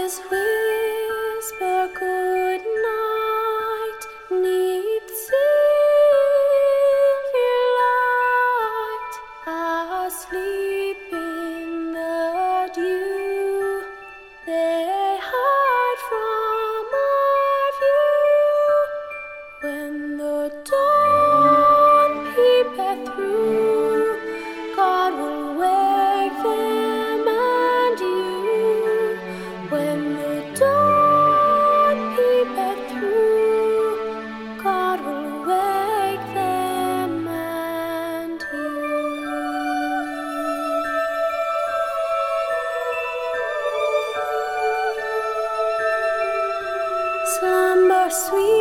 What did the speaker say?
his whisper good night neath silver light, asleep in the dew, they hide from our view. When the dawn peepeth through, God will wake them and you. When the dawn peepeth through, God will wake them and you. Slumber sweet.